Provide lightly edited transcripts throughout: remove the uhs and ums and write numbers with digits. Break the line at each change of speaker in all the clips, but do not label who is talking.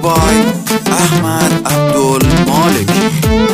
بای احمد عبدالمالکی.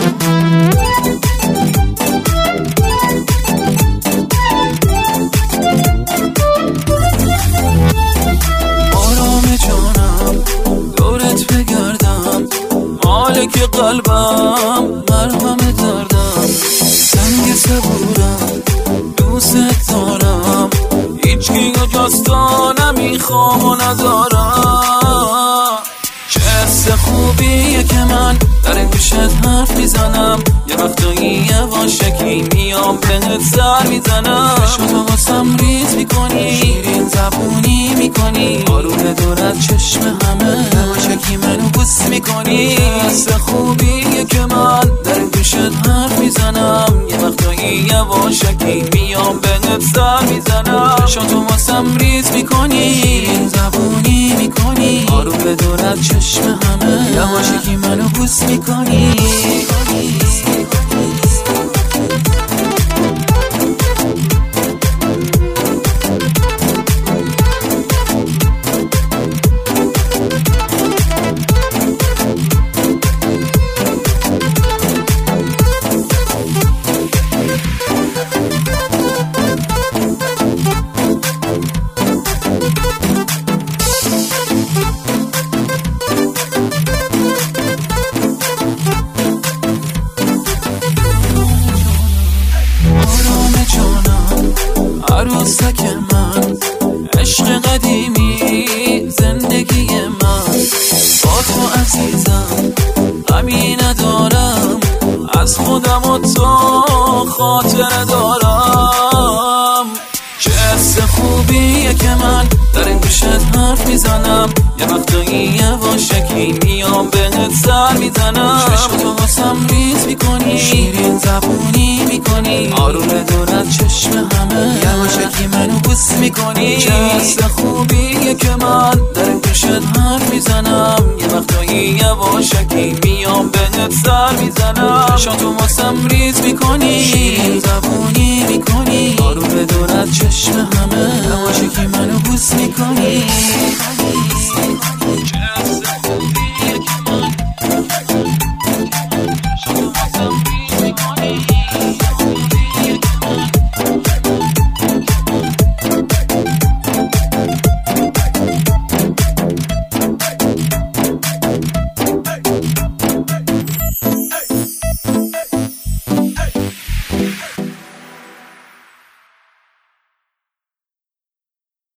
آرام جانم دورت بگردم، مالک قلبم مرهم دردم، سنگ صبورم دوست دارم، هیچکی جز تو نمیخوام و ندارم. چه حس خوبیه که من در گوشت حرف میزنم، یه وقتایی یواشکی میام بهت سر میزنم، چشمتو واسم ریز میکنی، شیرین زبونی میکنی، آروم دورت چشم همه یواشکی منو بوس میکنی. حس خوبیه که من در گوشت حرف میزنم، یه وقتایی یواشکی میام بهت سر میزنم، چشمتو واسم ریز میکنی، شیرین زبونی میکنی، آروم دورت چشم همه یواشکی منو بوس میکنی. عروسک من، عشق قدیمی زندگی من، با تو عزیزم غمی ندارم، از خودم و تو خاطر دارم. چه حس خوبیه که من در گوشت حرف میزنم، یه وقتایی یواشکی میام بهت سر میزنم، چشمتو واسم ریز میکنی، شیرین زبونی میکنی، آروم دورت چشم همه یواشکی منو بوس میکنی. چه حس خوبیه که من در گوشت حرف میزنم، یه وقتایی یواشکی میام بهت سر میزنم، چشمتو واسم ریز میکنی، شیرین زبونی میکنی، آروم دورت چشم همه یواشکی منو بوس میکنی.